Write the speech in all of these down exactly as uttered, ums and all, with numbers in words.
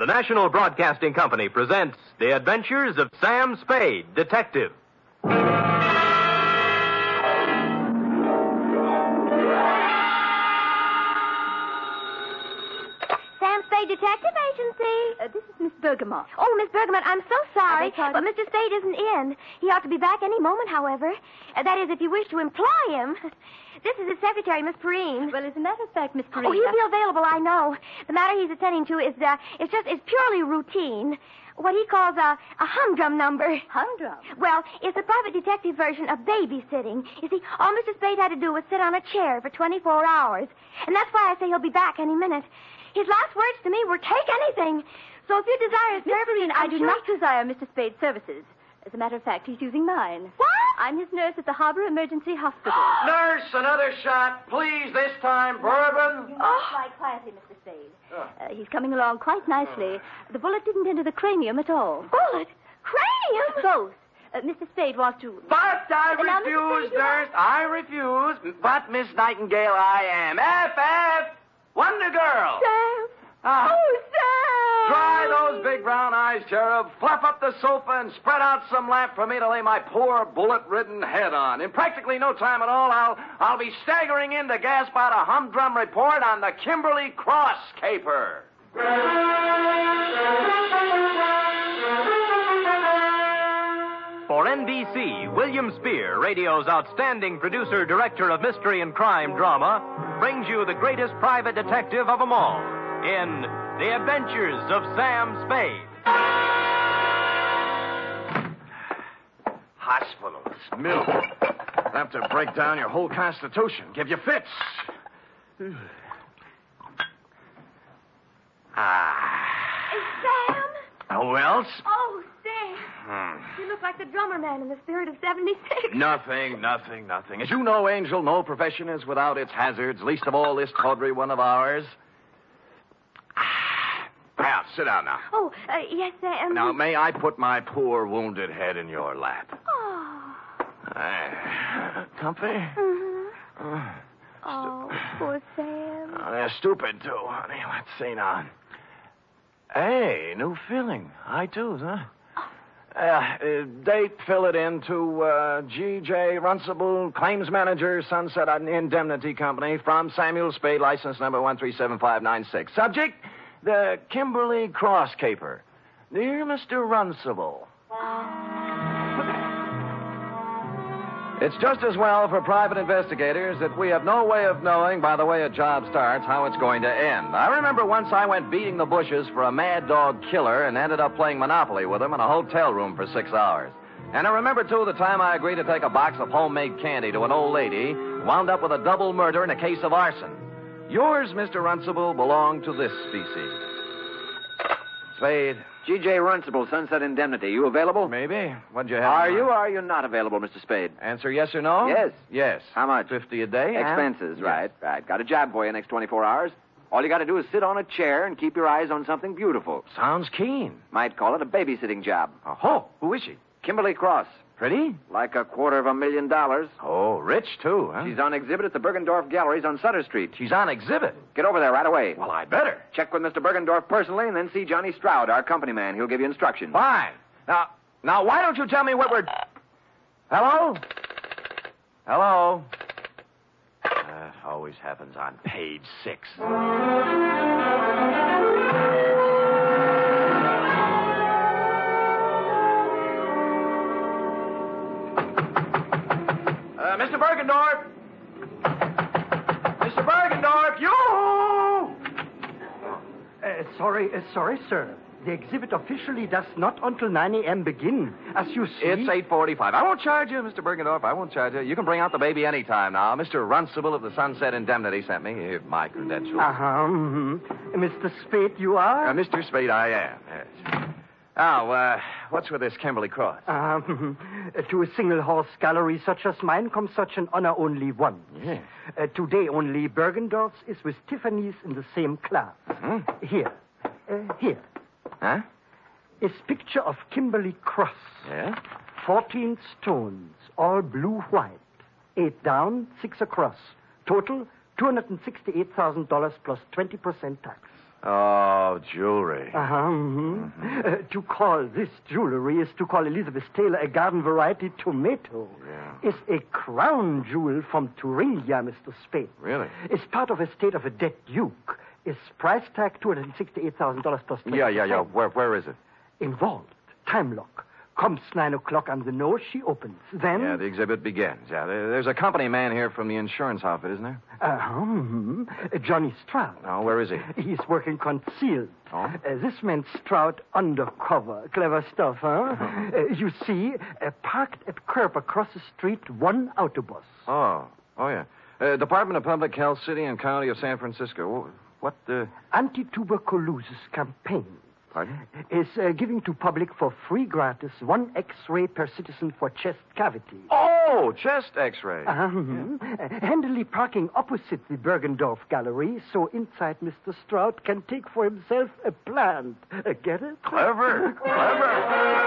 The National Broadcasting Company presents The Adventures of Sam Spade, Detective. Sam Spade Detective Agency. Uh, this is Miss Bergamot. Oh, Miss Bergamot, I'm so sorry, I but Mister Spade isn't in. He ought to be back any moment, however. Uh, that is, if you wish to employ him. This is his secretary, Miss Perrine. Well, as a matter of fact, Miss Perrine... Oh, he'll be available, I know. The matter he's attending to is, uh, it's just, it's purely routine. What he calls a, a humdrum number. Humdrum? Well, it's a private detective version of babysitting. You see, all Mister Spade had to do was sit on a chair for twenty-four hours. And that's why I say he'll be back any minute. His last words to me were, take anything. So if you desire his Miss services... Perrine, I I'm do sure- not desire Mister Spade's services. As a matter of fact, he's using mine. What? I'm his nurse at the Harbor Emergency Hospital. Nurse, another shot. Please, this time, bourbon. You must lie quietly, Mister Spade. Uh, he's coming along quite nicely. The bullet didn't enter the cranium at all. Bullet? Cranium? Both. Uh, Mister Spade wants to... But I Uh, now, Mister refuse, Spade, you nurse. I refuse. But, Miss Nightingale, I am. F F. Wonder Girl. Sam. Ah. Oh, Sam. Dry those big brown eyes, Cherub. Fluff up the sofa and spread out some lamp for me to lay my poor bullet-ridden head on. In practically no time at all, I'll I'll be staggering in to gasp out a humdrum report on the Kimberly Cross caper. For N B C, William Spear, radio's outstanding producer, director of mystery and crime drama, brings you the greatest private detective of them all in The Adventures of Sam Spade. Hospitals, milk. Enough to break down your whole constitution, give you fits. Ah. Sam. Who else? Oh, Sam. Hmm. You look like the drummer man in the Spirit of seventy-six. Nothing, nothing, nothing. As you know, Angel, no profession is without its hazards, least of all this tawdry one of ours. Now, sit down now. Oh, uh, yes, Sam. Now, may I put my poor wounded head in your lap? Oh. Uh, comfy? Mm-hmm. Uh, Oh, poor Sam. oh, they're stupid, too, honey. Let's see now. Hey, new filling. High twos, huh? Uh, uh, date, fill it in to uh, G J Runcible, claims manager, Sunset Indemnity Company, from Samuel Spade, license number one three seven five nine six. Subject, the Kimberly Cross caper. Dear Mister Runcible. It's just as well for private investigators that we have no way of knowing, by the way a job starts, how it's going to end. I remember once I went beating the bushes for a mad dog killer and ended up playing Monopoly with him in a hotel room for six hours. And I remember, too, the time I agreed to take a box of homemade candy to an old lady, wound up with a double murder and a case of arson. Yours, Mister Runcible, belong to this species. Spade. G J Runcible, Sunset Indemnity. You available? Maybe. What'd you have? Are in you mind? or are you not available, Mister Spade? Answer yes or no? Yes. Yes. How much? Fifty a day. Expenses, and- right, right. Got a job for you next twenty-four hours. All you got to do is sit on a chair and keep your eyes on something beautiful. Sounds keen. Might call it a babysitting job. Oh, who is she? Kimberly Cross. Pretty? Like a quarter of a million dollars. Oh, rich, too, huh? She's on exhibit at the Bergendorf Galleries on Sutter Street. She's on exhibit. Get over there right away. Well, I'd better. Check with Mister Bergendorf personally and then see Johnny Stroud, our company man. He'll give you instructions. Fine. Now, now, why don't you tell me what we're... Hello? Hello? Uh, always happens on page six. Uh, Mister Bergendorf! Mister Bergendorf, you! Uh, sorry, uh, sorry, sir. The exhibit officially does not until nine a.m. begin. As you see... It's eight forty-five. I won't charge you, Mister Bergendorf. I won't charge you. You can bring out the baby any time now. Mister Runcible of the Sunset Indemnity sent me. Here's my credentials. Uh-huh. Mm-hmm. Mister Spade, you are? Uh, Mister Spade, I am, yes. Now, uh, what's with this Kimberly Cross? Um, to a single-horse gallery such as mine comes such an honor only once. Yes. Uh, today only Bergendorf's is with Tiffany's in the same class. Hmm? Here. Uh, here. Huh? Is picture of Kimberly Cross. Yeah? Fourteen stones, all blue-white. Eight down, six across. Total, two hundred sixty-eight thousand dollars plus twenty percent tax. Oh, jewelry. Uh-huh. Mm-hmm. Mm-hmm. Uh, to call this jewelry is to call Elizabeth Taylor a garden variety tomato. Yeah. It's a crown jewel from Thuringia, Mister Spade. Really? It's part of estate of a dead duke. Its price tag two hundred sixty-eight thousand dollars plus twenty percent. Yeah, yeah, yeah. Where, where is it? Involved. Time lock. Comes nine o'clock on the nose, she opens. Then... Yeah, the exhibit begins. Yeah, there- there's a company man here from the insurance outfit, isn't there? Uh-huh. Mm-hmm. Uh, Johnny Stroud. Oh, where is he? He's working concealed. Oh? Uh, this man Stroud undercover. Clever stuff, huh? Uh, you see, uh, parked at curb across the street, one autobus. Oh, oh, yeah. Uh, Department of Public Health, City and County of San Francisco. What, uh... Anti-tuberculosis campaign. Pardon? Is uh, giving to public for free gratis one X-ray per citizen for chest cavity. Oh, chest X-ray. Uh, mhm. Uh, handily parking opposite the Bergendorf Gallery, so inside Mister Stroud can take for himself a plant. Uh, get it? Clever, clever.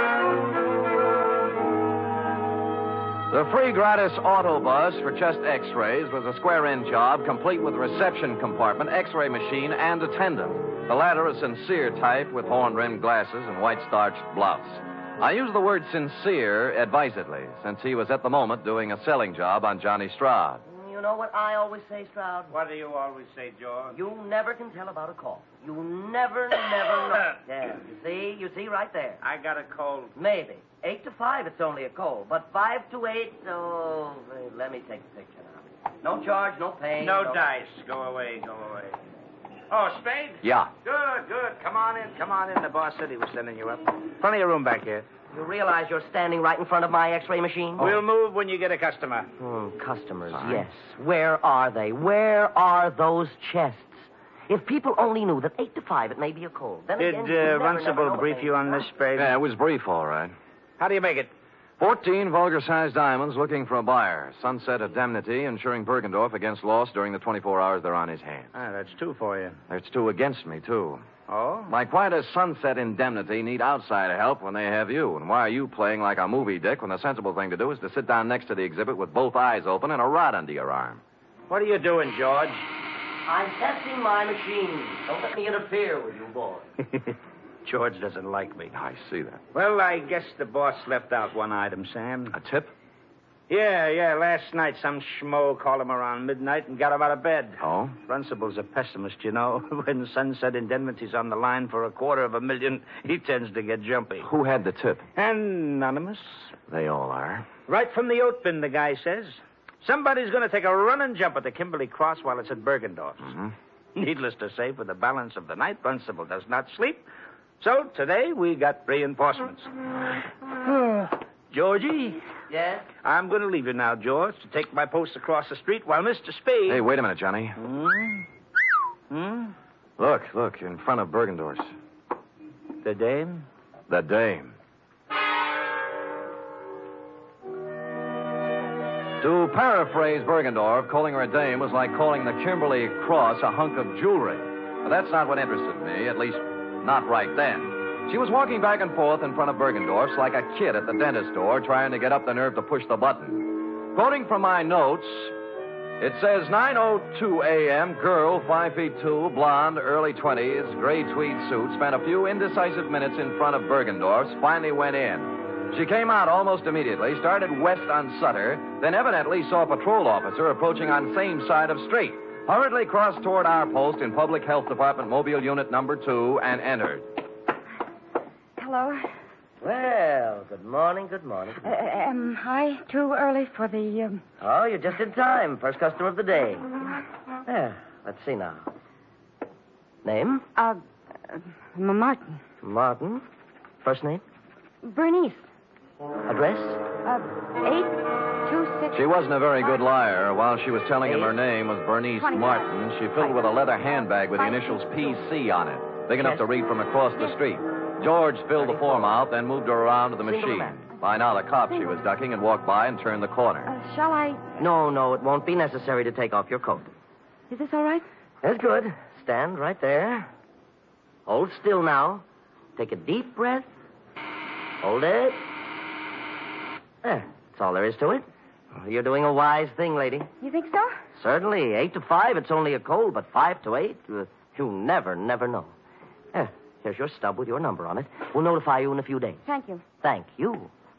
The free gratis autobus for chest X-rays was a square-end job, complete with reception compartment, X-ray machine, and attendant. The latter a sincere type with horn-rimmed glasses and white-starched blouse. I use the word sincere advisedly, since he was at the moment doing a selling job on Johnny Stroud. You know what I always say, Stroud? What do you always say, George? You never can tell about a call. You never, never know. Yeah, you see? You see right there. I got a cold. Maybe. Eight to five, it's only a cold. But five to eight, oh, let me take the picture now. No charge, no pay. No, no dice. Go away, go away. Oh, Spade? Yeah. Good, good. Come on in, come on in. The boss said he was sending you up. Plenty of room back here. You realize you're standing right in front of my X-ray machine? Oh. We'll move when you get a customer. Hmm, customers, Fine. yes. Where are they? Where are those chests? If people only knew that eight to five it may be a cold. Then Did again, uh, you never, never Runcible know brief what you on this, Spade? Yeah, it was brief, all right. How do you make it? Fourteen vulgar-sized diamonds looking for a buyer. Sunset indemnity insuring Bergendorf against loss during the twenty-four hours they're on his hands. Ah, that's two for you. There's two against me, too. Oh? Like, why does Sunset Indemnity need outside help when they have you? And why are you playing like a movie dick when the sensible thing to do is to sit down next to the exhibit with both eyes open and a rod under your arm? What are you doing, George? I'm testing my machine. Don't let me interfere with you, boy. George doesn't like me. I see that. Well, I guess the boss left out one item, Sam. A tip? Yeah, yeah. Last night, some schmo called him around midnight and got him out of bed. Oh? Runcible's a pessimist, you know. When Sunset Indemnity's on the line for a quarter of a million, he tends to get jumpy. Who had the tip? Anonymous. They all are. Right from the oat bin, the guy says. Somebody's going to take a running jump at the Kimberly Cross while it's at Bergendorf's. Mm-hmm. Needless to say, for the balance of the night, Runcible does not sleep. So today we got reinforcements. Georgie? Yes? I'm going to leave you now, George, to take my post across the street while Mister Spade... Hey, wait a minute, Johnny. Hmm? Hmm? Look, look, in front of Bergendorf's. The dame? The dame. To paraphrase Bergendorf, calling her a dame was like calling the Kimberly Cross a hunk of jewelry. But that's not what interested me, at least not right then. She was walking back and forth in front of Bergendorf's like a kid at the dentist door trying to get up the nerve to push the button. Quoting from my notes, it says nine oh two a.m., girl, five feet two, blonde, early twenties, gray tweed suit, spent a few indecisive minutes in front of Bergendorf's, finally went in. She came out almost immediately, started west on Sutter, then evidently saw a patrol officer approaching on same side of street, hurriedly crossed toward our post in Public Health Department Mobile Unit Number Two, and entered. Hello. Well, good morning, good morning. Uh, am I too early for the... Um... Oh, you're just in time. First customer of the day. Yeah, let's see now. Name? Uh, uh Martin. Martin. First name? Bernice. Address? Uh, eight two six... She wasn't a very good liar. While she was telling him her name was Bernice Martin, she filled with a leather handbag with the initials P C on it, big enough to read from across the street. George filled the form out, then moved her around to the machine. By now, the cop she was ducking had walked by and turned the corner. Uh, shall I... No, no, it won't be necessary to take off your coat. Is this all right? That's good. Stand right there. Hold still now. Take a deep breath. Hold it. There. That's all there is to it. You're doing a wise thing, lady. You think so? Certainly. Eight to five, it's only a cold, but five to eight... Uh, You never, never know. Eh, here's your stub with your number on it. We'll notify you in a few days. Thank you. Thank you.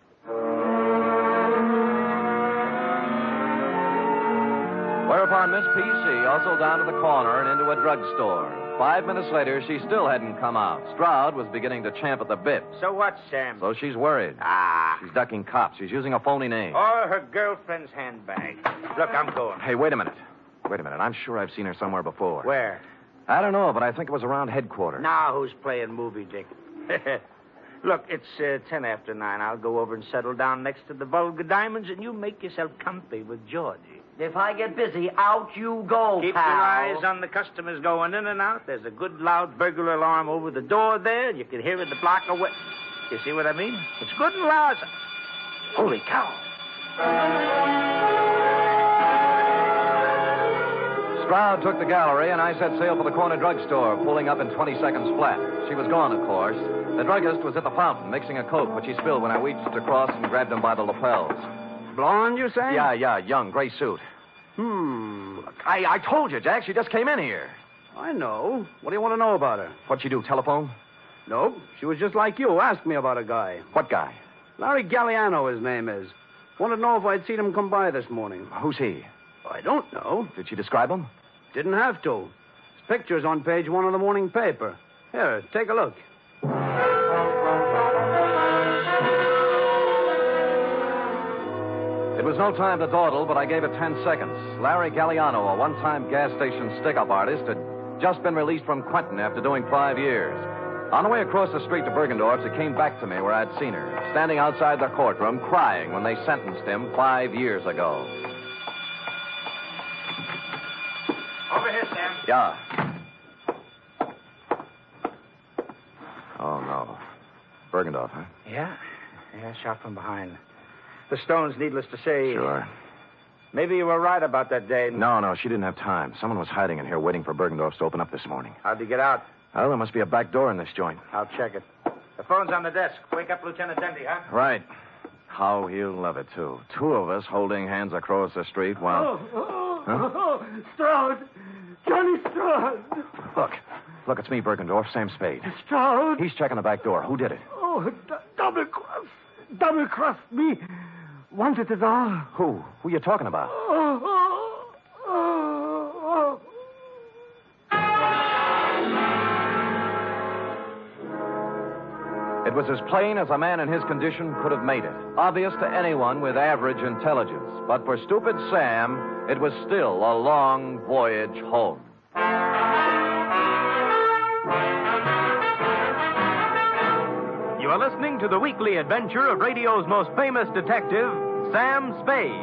Whereupon Miss P C hustled down to the corner and into a drugstore. Five minutes later, she still hadn't come out. Stroud was beginning to champ at the bit. So what, Sam? So she's worried. Ah. She's ducking cops. She's using a phony name. Or her girlfriend's handbag. Look, I'm going. Hey, wait a minute. Wait a minute. I'm sure I've seen her somewhere before. Where? I don't know, but I think it was around headquarters. Now who's playing movie, Dick? Look, it's uh, ten after nine. I'll go over and settle down next to the Vulgar Diamonds, and you make yourself comfy with Georgie. If I get busy, out you go, Keep pal. your eyes on the customers going in and out. There's a good loud burglar alarm over the door there. You can hear it a block away. You see what I mean? It's good and loud. Holy cow. Stroud took the gallery, and I set sail for the corner drugstore, pulling up in twenty seconds flat. She was gone, of course. The druggist was at the fountain, mixing a Coke, which he spilled when I reached across and grabbed him by the lapels. Blonde, you say? Yeah, yeah, young, gray suit. Hmm. I, I told you, Jack, she just came in here. I know. What do you want to know about her? What'd she do, telephone? Nope. She was just like you. Asked me about a guy. What guy? Larry Galliano, his name is. Wanted to know if I'd seen him come by this morning. Who's he? I don't know. Did she describe him? Didn't have to. His picture's on page one of the morning paper. Here, take a look. It was no time to dawdle, but I gave it ten seconds. Larry Galliano, a one-time gas station stick-up artist, had just been released from Quentin after doing five years. On the way across the street to Bergendorf's, it came back to me where I'd seen her, standing outside the courtroom, crying when they sentenced him five years ago. Over here, Sam. Yeah. Oh, no. Bergendorf, huh? Yeah? Yeah, shot from behind. The stones, needless to say. Sure. Maybe you were right about that day. No, no, she didn't have time. Someone was hiding in here waiting for Bergendorf's to open up this morning. How'd you get out? Well, there must be a back door in this joint. I'll check it. The phone's on the desk. Wake up Lieutenant Dendy, huh? Right. How he'll love it, too. Two of us holding hands across the street while... Oh, oh, Huh? oh, Stroud. Johnny Stroud. Look. Look, it's me, Bergendorf, Sam Spade. Stroud. He's checking the back door. Who did it? Oh, d- double cross. Double cross me. Wanted it all. Who? Who you talking about? Oh, oh, oh, It was as plain as a man in his condition could have made it. Obvious to anyone with average intelligence. But for stupid Sam, it was still a long voyage home. You are listening to the weekly adventure of radio's most famous detective, Sam Spade.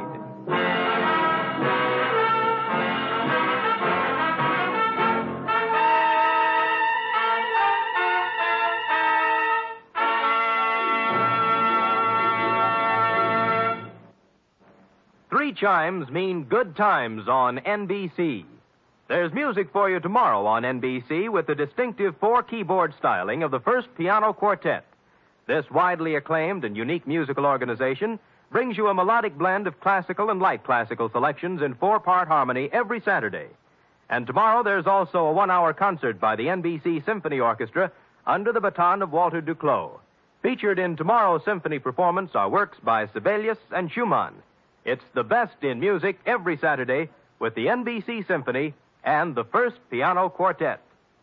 Three chimes mean good times on N B C. There's music for you tomorrow on N B C with the distinctive four-keyboard styling of the First Piano Quartet. This widely acclaimed and unique musical organization brings you a melodic blend of classical and light classical selections in four-part harmony every Saturday. And tomorrow there's also a one-hour concert by the N B C Symphony Orchestra under the baton of Walter Duclos. Featured in tomorrow's symphony performance are works by Sibelius and Schumann. It's the best in music every Saturday with the N B C Symphony and the First Piano Quartet.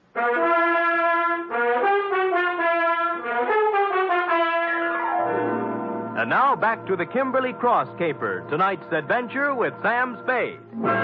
And now back to the Kimberly Cross caper, tonight's adventure with Sam Spade.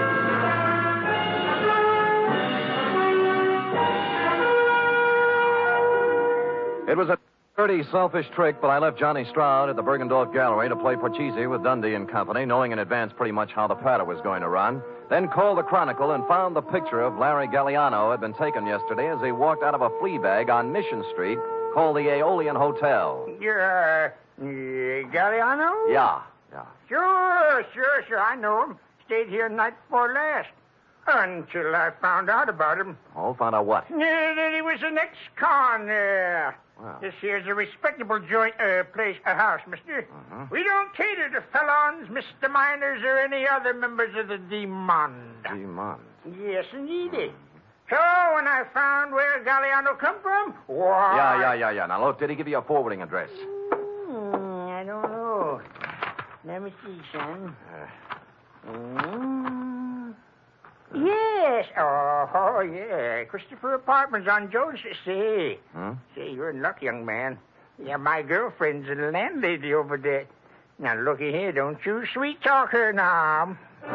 It was a dirty, selfish trick, but I left Johnny Stroud at the Bergendorf Gallery to play Porchese with Dundee and Company, knowing in advance pretty much how the patter was going to run. Then called the Chronicle and found the picture of Larry Galliano had been taken yesterday as he walked out of a flea bag on Mission Street called the Aeolian Hotel. You're, uh, Galliano? Yeah, yeah. Sure, sure, sure. I know him. Stayed here night before last. Until I found out about him. Oh, found out what? Yeah, that he was an ex-con. Uh, Wow. This here's a respectable joint, uh, place, a house, mister. Uh-huh. We don't cater to felons, misdemeanors, or any other members of the demon. Demon. Yes, indeed. So when I found where Galliano come from, why... Yeah, yeah, yeah, yeah. Now, look, did he give you a forwarding address? Hmm, I don't know. Let me see, son. Uh, Mm. Yes. Oh, oh, yeah. Christopher Apartments on Jones. See. Hmm? See, you're in luck, young man. Yeah, my girlfriend's the landlady over there. Now, looky here. Don't you sweet talk her now.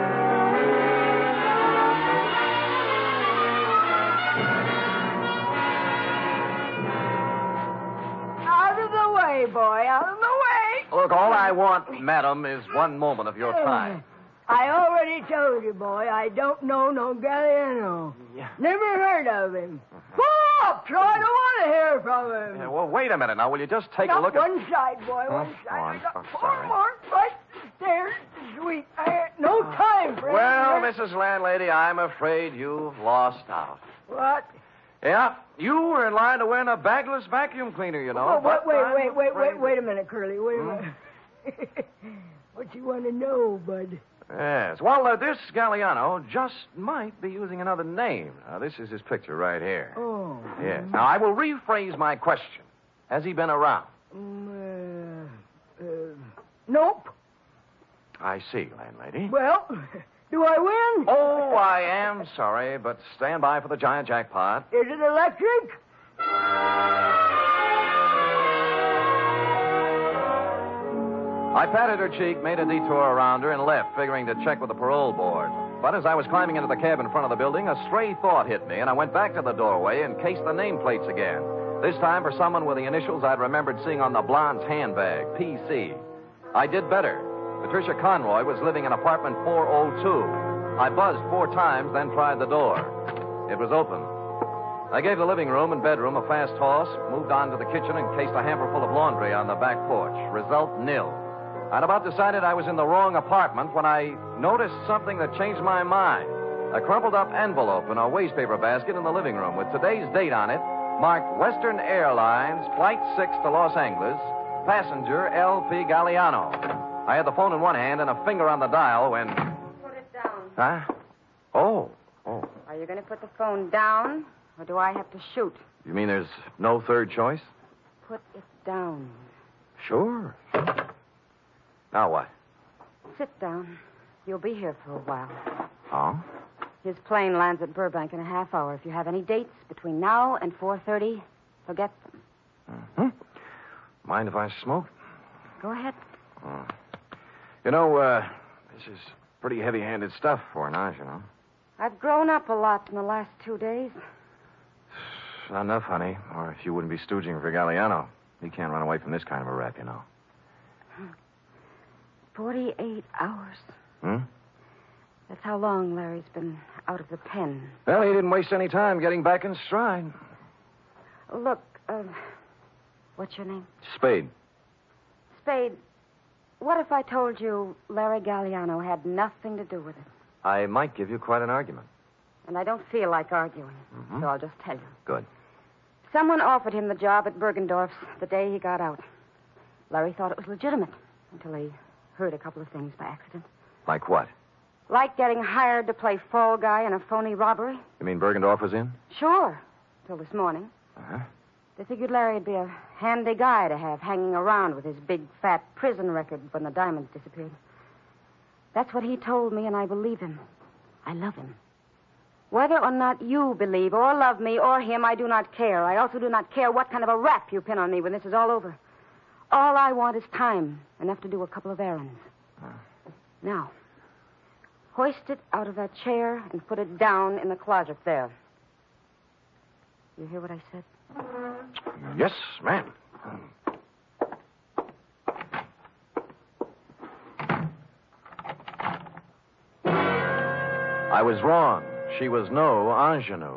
Out of the way, boy. Out of the way. Look, all I want, madam, is one moment of your time. I already told you, boy, I don't know no Galliano. Yeah. Never heard of him. Pull up, so I don't want to hear from him. Yeah, well, wait a minute now. Will you just take Not a look one at... side, boy, Huh? one Oh, side. I'm I got so four sorry. more right stairs, sweet. I ain't no time for Well, anything. Missus Landlady, I'm afraid you've lost out. What? Yeah, you were in line to win a bagless vacuum cleaner, you know. Oh, wait, but wait, I'm wait, wait, afraid wait, wait a minute, Curly. Wait a Hmm? minute. What you want to know, bud? Yes. Well, uh, this Galliano just might be using another name. Now, this is his picture right here. Oh. Yes. Now, I will rephrase my question. Has he been around? Mm, uh, uh, nope. I see, landlady. Well, do I win? Oh, I am sorry, but stand by for the giant jackpot. Is it electric? I patted her cheek, made a detour around her, and left, figuring to check with the parole board. But as I was climbing into the cab in front of the building, a stray thought hit me, and I went back to the doorway and cased the nameplates again. This time for someone with the initials I'd remembered seeing on the blonde's handbag, P C. I did better. Patricia Conroy was living in apartment four oh two. I buzzed four times, then tried the door. It was open. I gave the living room and bedroom a fast toss, moved on to the kitchen, and cased a hamper full of laundry on the back porch. Result, nil. I'd about decided I was in the wrong apartment when I noticed something that changed my mind. A crumpled up envelope in a wastepaper basket in the living room with today's date on it, marked Western Airlines, Flight six to Los Angeles, passenger L P Galliano. I had the phone in one hand and a finger on the dial when... Put it down. Huh? Oh, oh. Are you going to put the phone down, or do I have to shoot? You mean there's no third choice? Put it down. Sure. Now what? Sit down. You'll be here for a while. Oh? His plane lands at Burbank in a half hour. If you have any dates between now and four thirty, forget them. Mm-hmm. Mind if I smoke? Go ahead. Oh. You know, uh, this is pretty heavy-handed stuff for an you know. I've grown up a lot in the last two days. Not enough, honey. Or if you wouldn't be stooging for Galliano. He can't run away from this kind of a rap, you know. Forty-eight hours. Hmm? That's how long Larry's been out of the pen. Well, he didn't waste any time getting back in stride. Look, uh, what's your name? Spade. Spade, what if I told you Larry Galliano had nothing to do with it? I might give you quite an argument. And I don't feel like arguing, Mm-hmm. so I'll just tell you. Good. Someone offered him the job at Bergendorf's the day he got out. Larry thought it was legitimate until he heard a couple of things by accident. Like what? Like getting hired to play fall guy in a phony robbery. You mean Bergendorf was in? Sure, till this morning. Uh-huh. They figured Larry'd be a handy guy to have hanging around with his big, fat prison record when the diamonds disappeared. That's what he told me, and I believe him. I love him. Whether or not you believe or love me or him, I do not care. I also do not care what kind of a rap you pin on me when this is all over. All I want is time, enough to do a couple of errands. Uh. Now, hoist it out of that chair and put it down in the closet there. You hear what I said? Yes, ma'am. I was wrong. She was no ingenue.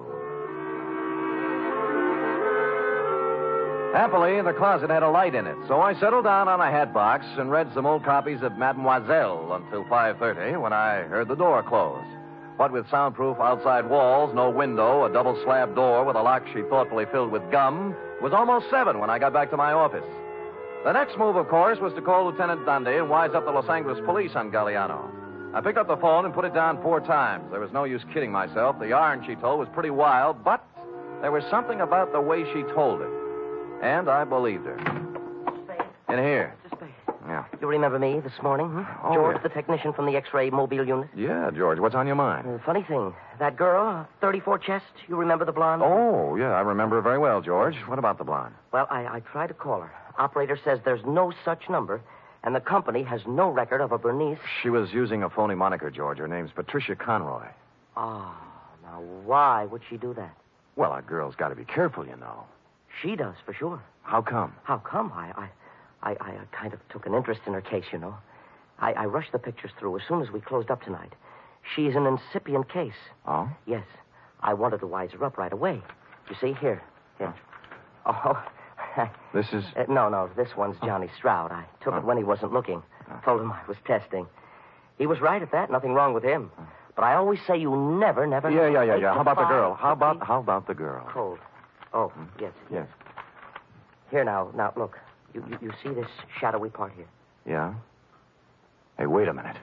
Happily, the closet had a light in it, so I settled down on a hat box and read some old copies of Mademoiselle until five thirty when I heard the door close. What with soundproof outside walls, no window, a double slab door with a lock she thoughtfully filled with gum, it was almost seven when I got back to my office. The next move, of course, was to call Lieutenant Dundee and wise up the Los Angeles police on Galliano. I picked up the phone and put it down four times. There was no use kidding myself. The yarn she told was pretty wild, but there was something about the way she told it. And I believed her. Spade. In here. Mister Spade. Yeah. You remember me this morning, huh? Oh, George, yeah. the technician from the X-ray mobile unit? Yeah, George, what's on your mind? Uh, funny thing, that girl, thirty-four chest, you remember the blonde? Oh, yeah, I remember her very well, George. What about the blonde? Well, I, I tried to call her. Operator says there's no such number, and the company has no record of a Bernice. She was using a phony moniker, George. Her name's Patricia Conroy. Oh, now why would she do that? Well, a girl's got to be careful, you know. She does, for sure. How come? How come? I, I, I, I kind of took an interest in her case, you know. I, I rushed the pictures through as soon as we closed up tonight. She's an incipient case. Oh? Yes. I wanted to wise her up right away. You see, here. Here. Oh. This is... Uh, no, no, this one's Johnny Stroud. I took Oh. it when he wasn't looking. Told him I was testing. He was right at that. Nothing wrong with him. But I always say you never, never... Yeah, yeah, yeah, Eight yeah. to How about the five, girl? How about three- how about the girl? Cold. Oh, yes, Yes. Here now, now, look. You, you, you see this shadowy part here? Yeah? Hey, wait a minute.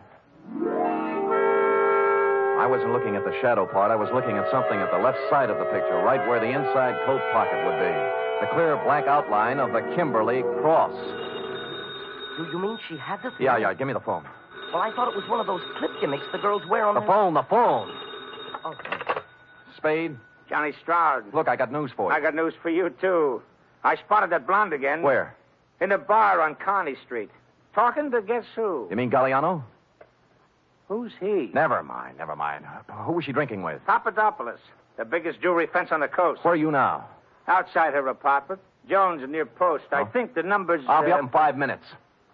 I wasn't looking at the shadow part. I was looking at something at the left side of the picture, right where the inside coat pocket would be. The clear black outline of the Kimberly cross. Do you mean she had the thing? Yeah, yeah. Give me the phone. Well, I thought it was one of those clip gimmicks the girls wear on The their... phone, the phone. Oh, Spade, Johnny Stroud. look, I got news for you. I got news for you, too. I spotted that blonde again. Where? In a bar on Kearney Street. Talking to guess who? You mean Galliano? Who's he? Never mind, never mind. Who was she drinking with? Papadopoulos, the biggest jewelry fence on the coast. Where are you now? Outside her apartment. Jones near Post. I Oh. think the number's... I'll be uh, up in five minutes.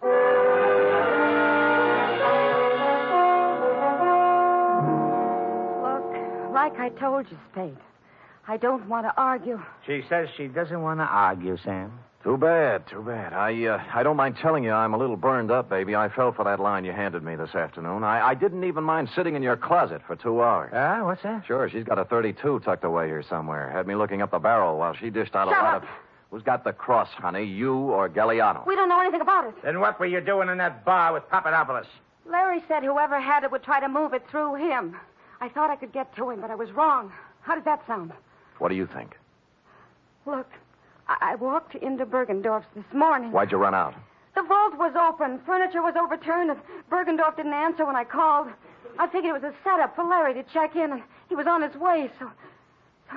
Look, like I told you, Spade, I don't want to argue. She says she doesn't want to argue, Sam. Too bad, too bad. I uh, I don't mind telling you I'm a little burned up, baby. I fell for that line you handed me this afternoon. I, I didn't even mind sitting in your closet for two hours. Ah, what's that? Sure, she's got a thirty-two tucked away here somewhere. Had me looking up the barrel while she dished out a Shut lot up. of... Who's got the cross, honey? You or Galliano? We don't know anything about it. Then what were you doing in that bar with Papadopoulos? Larry said whoever had it would try to move it through him. I thought I could get to him, but I was wrong. How did that sound? What do you think? Look, I, I walked into Bergendorf's this morning. Why'd you run out? The vault was open. Furniture was overturned, and Bergendorf didn't answer when I called. I figured it was a setup for Larry to check in, and he was on his way, so... so...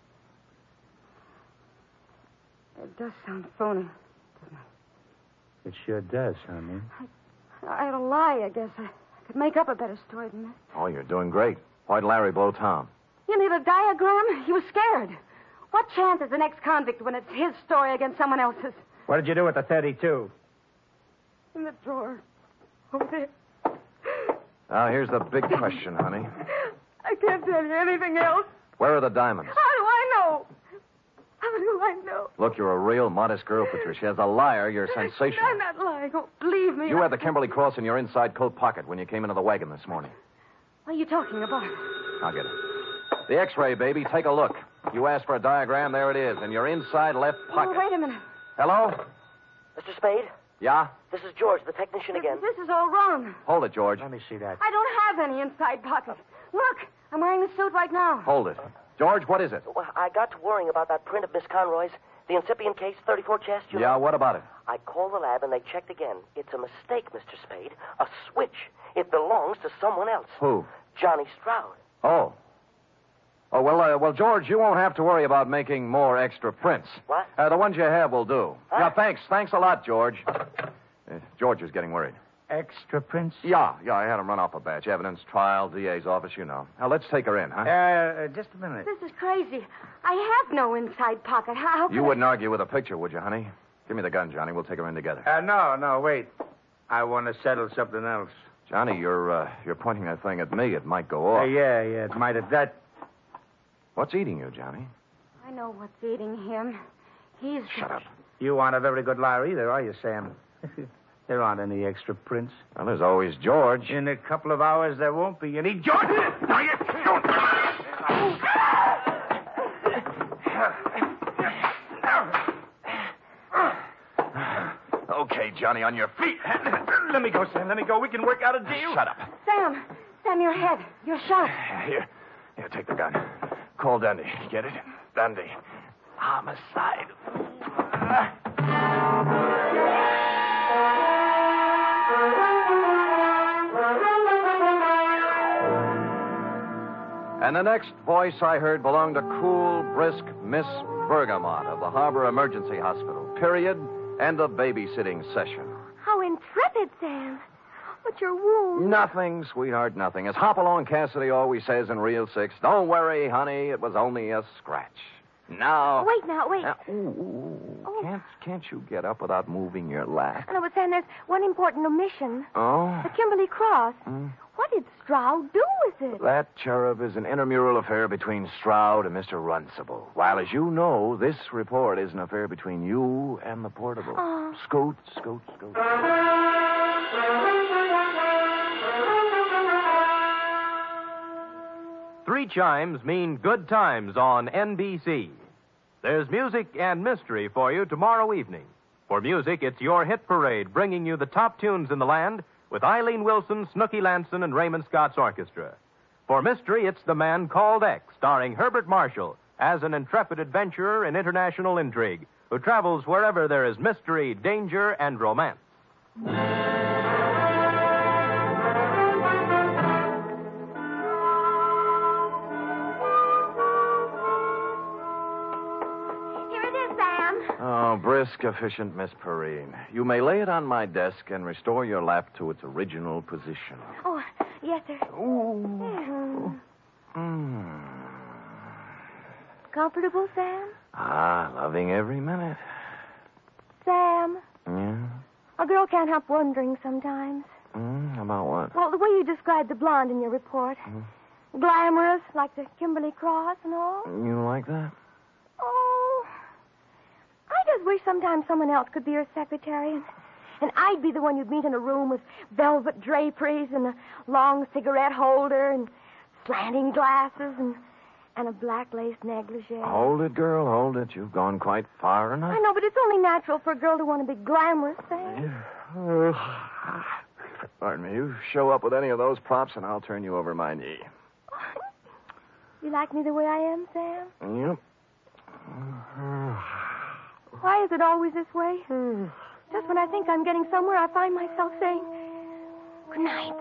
It does sound phony, doesn't it? It sure does, honey. I had to lie, I guess. I could make up a better story than that. Oh, you're doing great. Why'd Larry blow Tom? You need a diagram? He was scared. What chance is the next convict when it's his story against someone else's? What did you do with the thirty-two? In the drawer. Over there. Now, here's the big question, honey. I can't tell you anything else. Where are the diamonds? How do I know? How do I know? Look, you're a real modest girl, Patricia. As a liar, you're sensational. I'm not lying. Oh, believe me. You I- had the Kimberly cross in your inside coat pocket when you came into the wagon this morning. What are you talking about? I'll get it. The X-ray, baby. Take a look. You asked for a diagram. There it is, in your inside left pocket. Oh, wait a minute. Hello? Mister Spade, Yeah? this is George, the technician again. This is all wrong. Hold it, George. Let me see that. I don't have any inside pocket. Look, I'm wearing the suit right now. Hold it. George, what is it? Well, I got to worrying about that print of Miss Conroy's, the incipient case, thirty-four chest, you Yeah, know. what about it? I called the lab and they checked again. It's a mistake, Mister Spade. A switch. It belongs to someone else. Who? Johnny Stroud. Oh. Oh, well, uh, well, George, you won't have to worry about making more extra prints. What? Uh, the ones you have will do. Huh? Yeah, thanks. Thanks a lot, George. Uh, George is getting worried. Extra prints? Yeah, yeah, I had him run off a batch. Evidence, trial, D A's office, you know. Now, let's take her in, huh? Uh, uh, just a minute. This is crazy. I have no inside pocket. How, how could You I- wouldn't argue with a picture, would you, honey? Give me the gun, Johnny. We'll take her in together. Uh, no, no, wait. I want to settle something else. Johnny, you're uh, you're pointing that thing at me. It might go Uh, off. yeah, yeah, it might have that. What's eating you, Johnny? I know what's eating him. He's... Shut up. You aren't a very good liar either, are you, Sam? There aren't any extra prints. Well, there's always George. In a couple of hours, there won't be any. George! Now you don't. Okay, Johnny, on your feet. Let me go, Sam. Let me go. We can work out a deal. Shut up. Sam, Sam, your head. You're shot. Here. Here, take the gun. Call Dundee. Get it? Dundee. Homicide. And the next voice I heard belonged to cool, brisk Miss Bergamot of the Harbor Emergency Hospital. Period. End of babysitting session. How intrepid, Sam. But your wound. Nothing, sweetheart, nothing. As Hopalong Cassidy always says in Reel Six, don't worry, honey, it was only a scratch. Now... Wait now, wait. Now, ooh, ooh, oh. Can't, can't you get up without moving your lap? No, but Sam, there's one important omission. Oh? The Kimberly Cross. Mm. What did Stroud do with it? That, cherub, is an intramural affair between Stroud and Mister Runcible. While, as you know, this report is an affair between you and the portable. Oh. Scoot, scoot, scoot. Three chimes mean good times on N B C. There's music and mystery for you tomorrow evening. For music, it's your hit parade bringing you the top tunes in the land with Eileen Wilson, Snooky Lanson, and Raymond Scott's orchestra. For mystery, it's The Man Called X, starring Herbert Marshall as an intrepid adventurer in international intrigue who travels wherever there is mystery, danger, and romance. Oh, brisk, efficient Miss Perrine. You may lay it on my desk and restore your lap to its original position. Oh, yes, sir. Ooh. Mm. Comfortable, Sam? Ah, loving every minute. Sam? Yeah? A girl can't help wondering sometimes. Mm, about what? Well, the way you described the blonde in your report. Mm. Glamorous, like the Kimberly Cross and all. You like that? Oh, I just wish sometimes someone else could be your secretary, and, and I'd be the one you'd meet in a room with velvet draperies and a long cigarette holder and slanting glasses and and a black lace negligee. Hold it, girl, hold it. You've gone quite far enough. I know, but it's only natural for a girl to want to be glamorous, Sam. Uh, pardon me. You show up with any of those props, and I'll turn you over my knee. You like me the way I am, Sam? Yep. Why is it always this way? Just when I think I'm getting somewhere, I find myself saying, good night,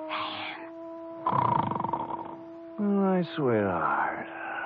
Sam. My sweetheart.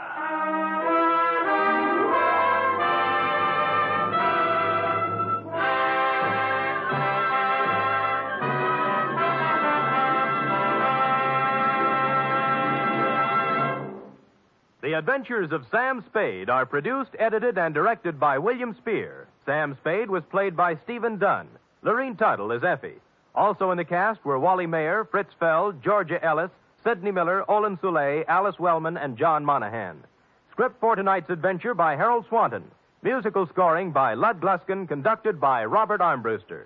The Adventures of Sam Spade are produced, edited, and directed by William Spear. Sam Spade was played by Stephen Dunn. Lorene Tuttle is Effie. Also in the cast were Wally Mayer, Fritz Feld, Georgia Ellis, Sidney Miller, Olin Soule, Alice Wellman, and John Monahan. Script for tonight's adventure by Harold Swanton. Musical scoring by Lud Gluskin, conducted by Robert Armbruster.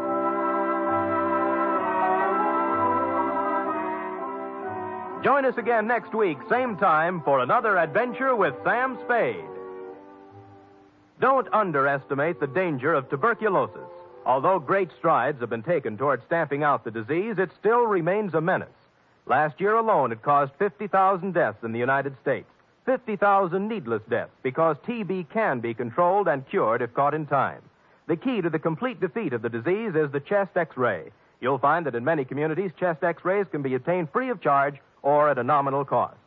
Join us again next week, same time, for another adventure with Sam Spade. Don't underestimate the danger of tuberculosis. Although great strides have been taken toward stamping out the disease, it still remains a menace. Last year alone, it caused fifty thousand deaths in the United States. fifty thousand needless deaths, because T B can be controlled and cured if caught in time. The key to the complete defeat of the disease is the chest X-ray. You'll find that in many communities, chest X-rays can be obtained free of charge or at a nominal cost.